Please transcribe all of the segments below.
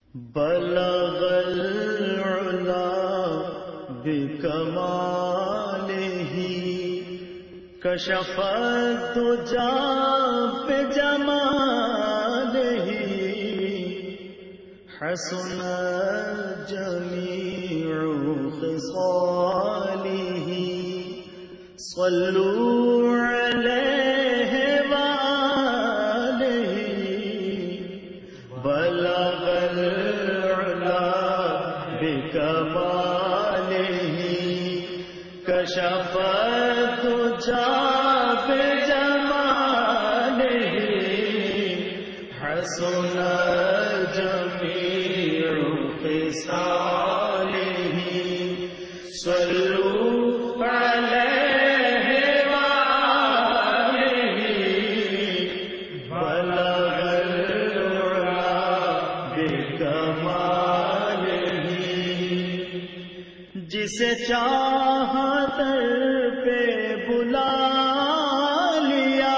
بلغ العلا بکمالہ کشف الدجا بجمالہ حسن جمیع خصالہ صلوا علیہ وآلہ بلغ العلا بکمالہ کشف الدجا بجمالہ حسن جمیع خصالہ صلوا علیہ وآلہ بلغ العلا بکمالہ جسے چاہا در پہ بلا لیا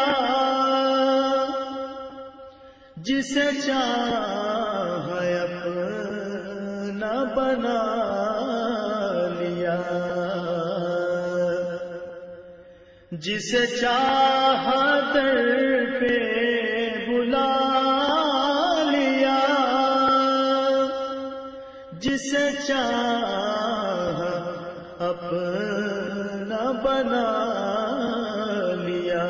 جسے چاہا اپنا بنا لیا جسے چاہا در پہ بلا لیا جسے چاہا اپنا بنا لیا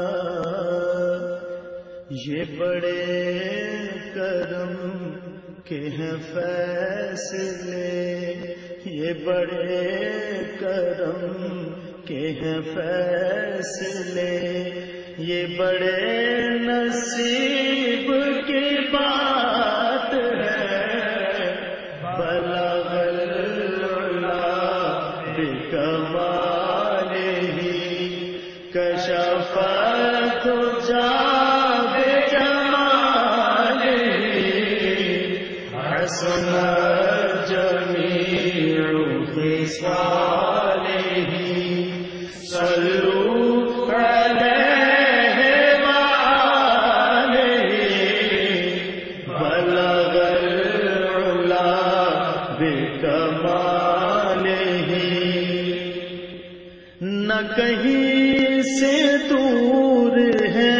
یہ بڑے کرم کے ہیں فیصلے یہ بڑے کرم کے ہیں فیصلے یہ بڑے نصیب کی بات ہے بلغ العلا بکمالہ کشف الدجا بجمالہ حسن جمیع خصالہ صلوا علیہ وآلہ بلغ العلا بکمالہ نہ کہیں سے دور ہے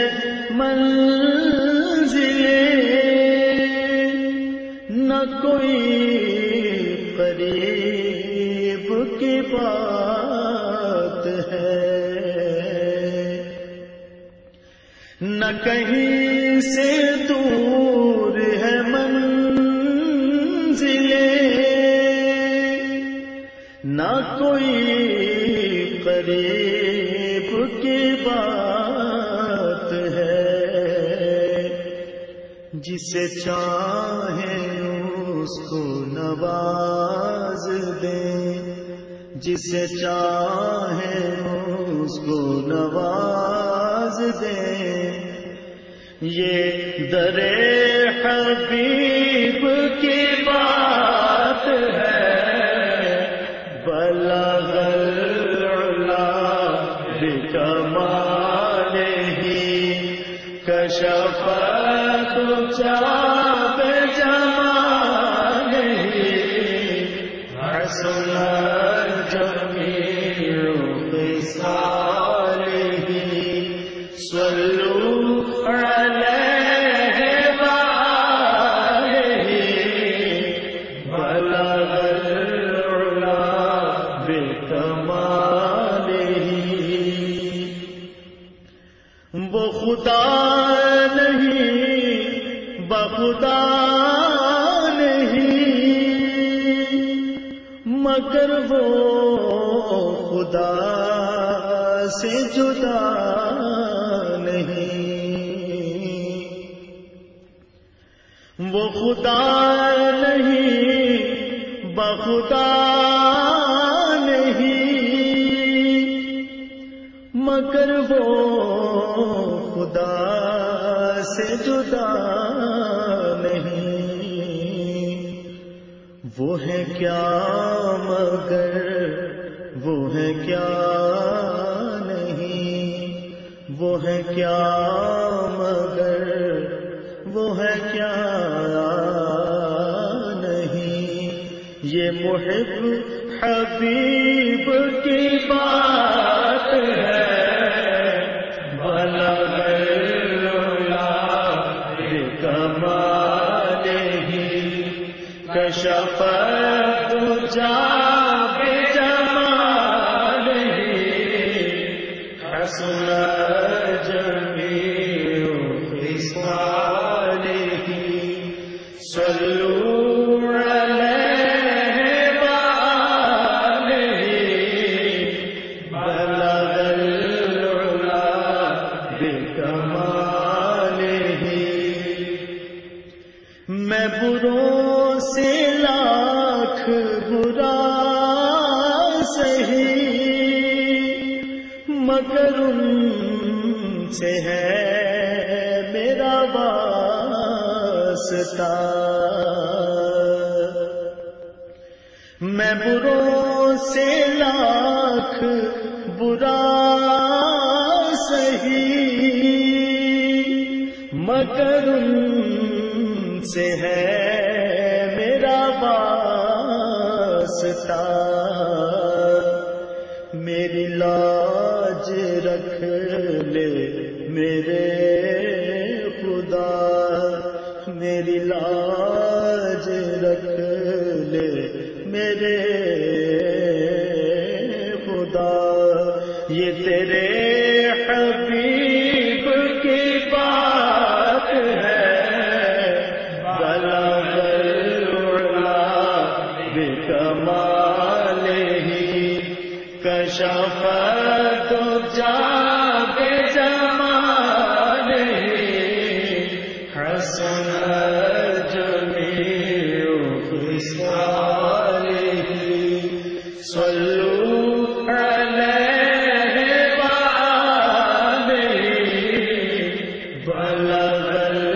منزلیں نہ کوئی قریب کی بات ہے نہ کہیں سے دور ہے منزلیں نہ کوئی قریب کی بات ہے جسے چاہیں اس کو نواز دیں جسے چاہیں اس کو نواز دیں یہ در حبیب کی بات ہے بلغ العلا بکمالہ کشف الدجا بجمالہ حسن جمیع خصالہ صلوا علیہ وآلہ بلغ العلا بکمالہ وہ خدا نہیں بخدا نہیں مگر وہ خدا سے جدا نہیں وہ خدا نہیں بخدا نہیں مگر وہ خدا سے جدا نہیں وہ ہے کیا مگر وہ ہے کیا نہیں وہ ہے کیا مگر وہ ہے کیا یہ محب حبیب کی بات ہے، بلغ العلا بکمالہ، کشف الدجی بجمالہ، حسن جمیع خصالہ، صلوا علیہ وآلہ، بلغ العلا بکمالہ۔ میں بروں سے لاکھ برا سہی، مگر ان سے ہے میرا واسطہ۔ میں بروں سے لاکھ برا سہی، مگر ان سے ہے میرا واسطہ۔ میری لاج رکھ لے میرے خدا، میری لاج رکھ لے میرے خدا، یہ تیرے حبیب کی بات ہے، بلغ العلا بکمالہ، کشف الدجی بجمالہ، حسن جمیع خصالہ، صلوا علیہ وآلہ، بلغ